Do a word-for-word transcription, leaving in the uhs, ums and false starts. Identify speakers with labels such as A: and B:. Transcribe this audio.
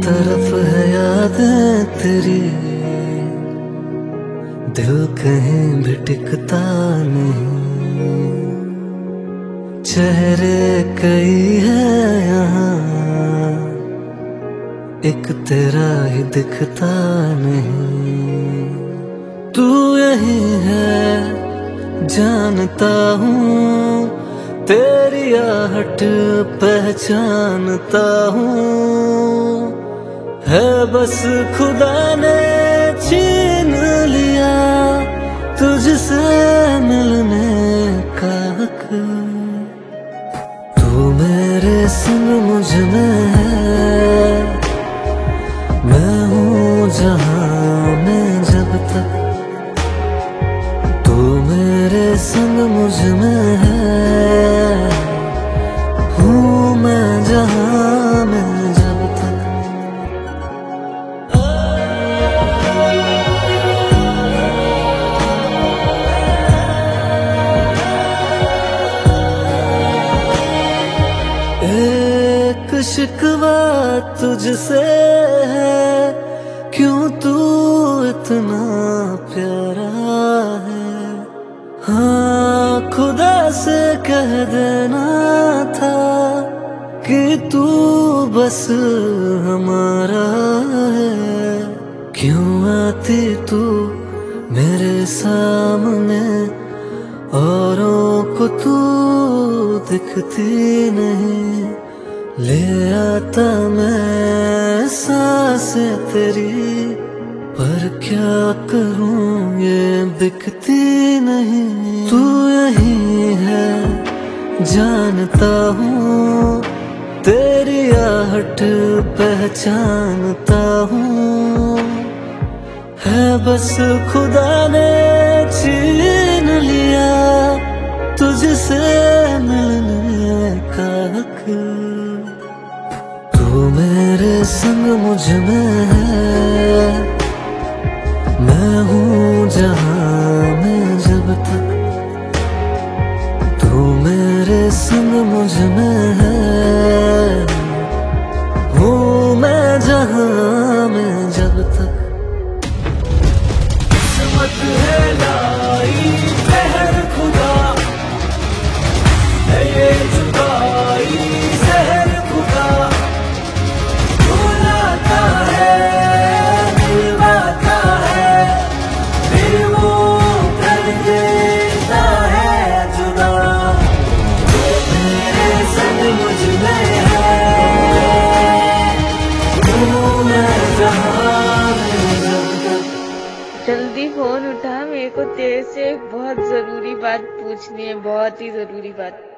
A: तरफ है यादें तेरी, दिल कहीं भी टिकता नहीं। चेहरे कई है यहाँ, एक तेरा ही दिखता नहीं। तू यही है जानता हूँ, तेरी आहट पहचानता हूँ। है बस खुदा ने छीन लिया तुझसे मिलने का हक। तू मेरे संग मुझ में है, मैं हूँ जहाँ में जब तक। तू मेरे संग मुझ में है, हूँ मैं जहाँ में जब तक। एक शिकवा तुझसे है, क्यों तू इतना प्यारा है। हाँ खुदा से कह देना था कि तू बस हमारा है। क्यों आती तू मेरे सामने, औरों को तू दिखती नहीं। ले आता मैं सांसें तेरी, पर क्या करूं ये बिकती नहीं। तू यही है जानता हूँ, तेरी आहट पहचानता हूँ। है बस खुदा ने छीन लिया तुझसे मिलने का हक। तू मेरे संग मुझ में है, मैं हूँ जहाँ में जब तक। तू मेरे संग मुझ में है, हूँ मैं जहाँ में जब तक।
B: किस्मत है लाई कहर खुदा, है ये जुदाई जहर खुदा। बुलाता है दिलवाता है, फिर वो कर देता है जुदा। मेरे संग मुझ में है, हूँ मैं जहाँ में जब तक।
C: जल्दी फोन उठा, मेरे को तेरे से बहुत जरूरी बात पूछनी है, बहुत ही जरूरी बात।